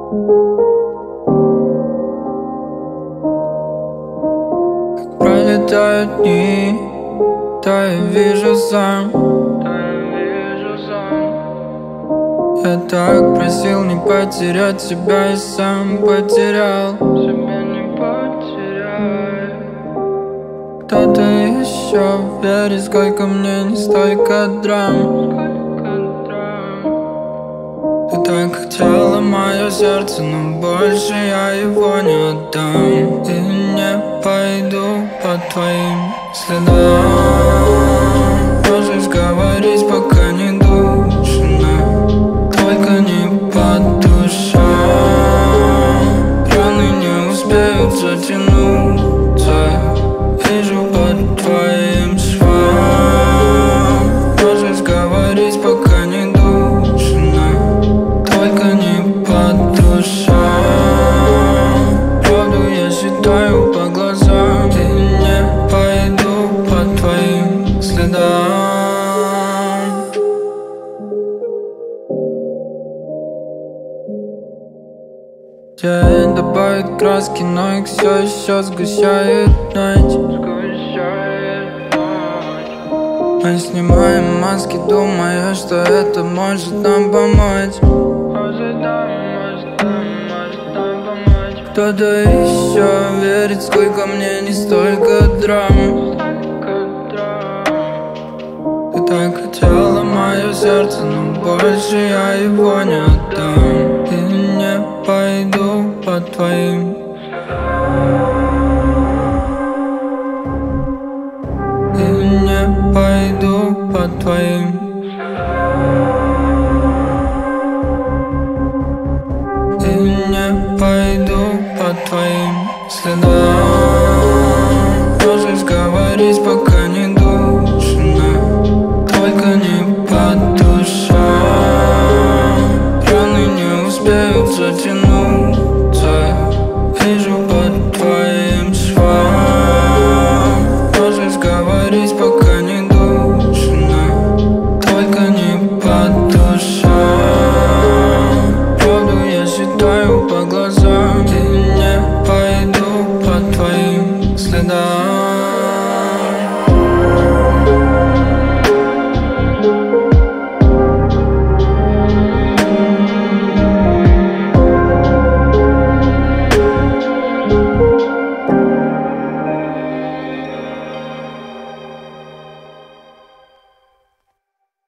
Пролетают дни, да я вижу сам. Я так просил не потерять себя, и сам потерял. Себя не потеряй. Кто-то еще верит, сколько мне не столько драм. Ты так хотела мое сердце, но больше я его не отдам. И не пойду по твоим следам. Можешь говорить, пока не душно, только не по душам. Раны не успеют затянуться, вижу по твоим швам. Можешь говорить, пока не душно, только не по душам. Правду я считаю по глазам, и не пойду по твоим следам. День добавит краски, но их все еще сгущает ночь. Мы снимаем маски, думая, что это может нам помочь. Кто-то еще верит, сколько мне не столько драм. Ты так хотела мое сердце, но больше я его не отдам. И не пойду по твоим. И не пойду по твоим. И не пойду по твоим следам.